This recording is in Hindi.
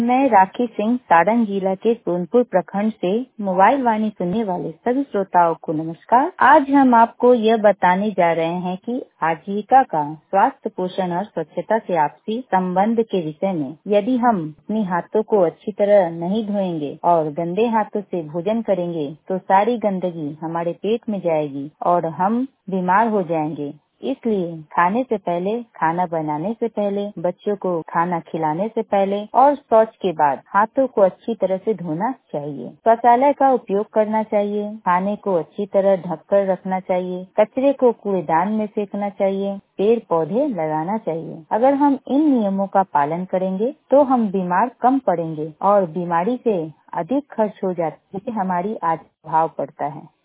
मैं राखी सिंह सारण जिला के सोनपुर प्रखंड से मोबाइल वाणी सुनने वाले सभी श्रोताओं को नमस्कार। आज हम आपको यह बताने जा रहे हैं कि आजीविका का स्वास्थ्य पोषण और स्वच्छता से आपसी संबंध के विषय में। यदि हम अपने हाथों को अच्छी तरह नहीं धोएंगे और गंदे हाथों से भोजन करेंगे तो सारी गंदगी हमारे पेट में जाएगी और हम बीमार हो जाएंगे। इसलिए खाने से पहले, खाना बनाने से पहले, बच्चों को खाना खिलाने से पहले और शौच के बाद हाथों को अच्छी तरह से धोना चाहिए। शौचालय का उपयोग करना चाहिए। खाने को अच्छी तरह ढक कर रखना चाहिए। कचरे को कूड़ेदान में फेंकना चाहिए। पेड़ पौधे लगाना चाहिए। अगर हम इन नियमों का पालन करेंगे तो हम बीमार कम पड़ेंगे और बीमारी से अधिक खर्च हो जाती है, हमारी आज प्रभाव पड़ता है।